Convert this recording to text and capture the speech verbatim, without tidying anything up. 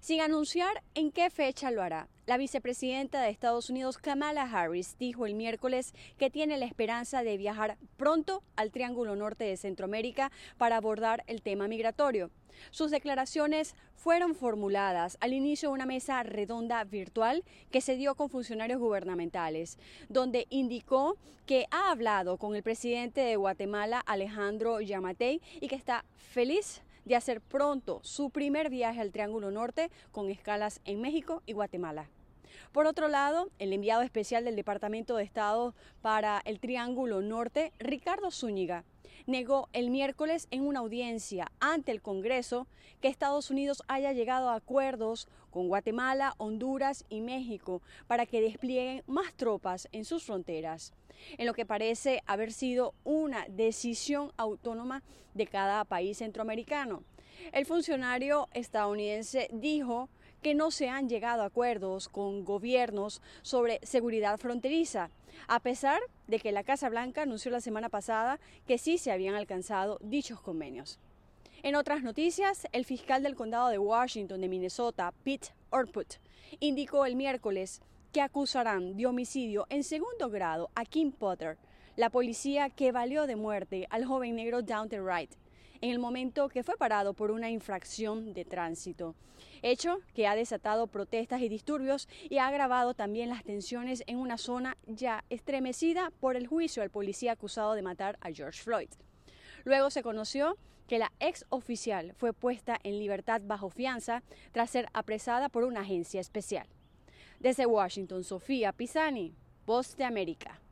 Sin anunciar en qué fecha lo hará, la vicepresidenta de Estados Unidos, Kamala Harris, dijo el miércoles que tiene la esperanza de viajar pronto al Triángulo Norte de Centroamérica para abordar el tema migratorio. Sus declaraciones fueron formuladas al inicio de una mesa redonda virtual que se dio con funcionarios gubernamentales, donde indicó que ha hablado con el presidente de Guatemala, Alejandro Yamatei, y que está feliz de hacer pronto su primer viaje al Triángulo Norte con escalas en México y Guatemala. Por otro lado, el enviado especial del Departamento de Estado para el Triángulo Norte, Ricardo Zúñiga, negó el miércoles en una audiencia ante el Congreso que Estados Unidos haya llegado a acuerdos con Guatemala, Honduras y México para que desplieguen más tropas en sus fronteras, en lo que parece haber sido una decisión autónoma de cada país centroamericano. El funcionario estadounidense dijo que no se han llegado a acuerdos con gobiernos sobre seguridad fronteriza, a pesar de que la Casa Blanca anunció la semana pasada que sí se habían alcanzado dichos convenios. En otras noticias, el fiscal del condado de Washington de Minnesota, Pete Orput, indicó el miércoles que acusarán de homicidio en segundo grado a Kim Potter, la policía que valió de muerte al joven negro Daunte Wright en el momento que fue parado por una infracción de tránsito, hecho que ha desatado protestas y disturbios y ha agravado también las tensiones en una zona ya estremecida por el juicio al policía acusado de matar a George Floyd. Luego se conoció que la ex oficial fue puesta en libertad bajo fianza tras ser apresada por una agencia especial. Desde Washington, Sofía Pisani, Voz de América.